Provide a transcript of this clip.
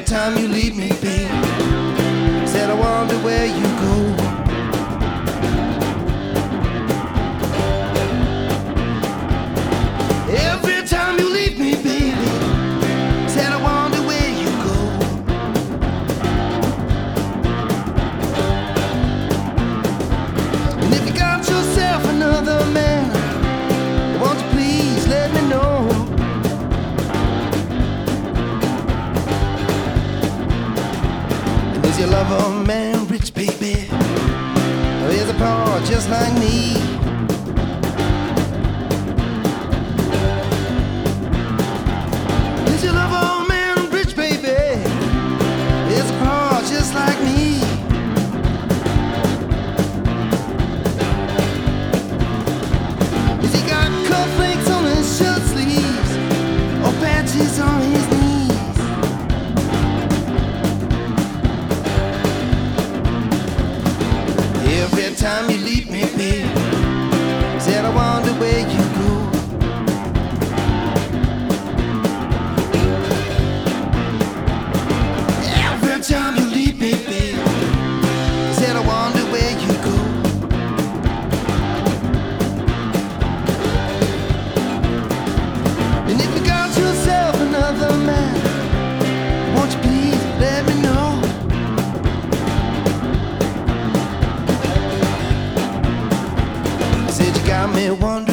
time you leave me, babe. Said I wonder where you go. Every time you leave me, baby, said I wonder where you go. And if you got yourself another man, won't you please let me know? And is your lover man rich, baby? Or is he poor just like me? Is your lover man rich, baby? Is he poor just like me? Is he got cufflinks on his shirt sleeves or patches on his knees? Every time you leave me, babe, said I wonder where you go. Every time you leave me, babe, said I wonder where you go. And if you got yourself another man, won't you please let me know? Said you got me wondering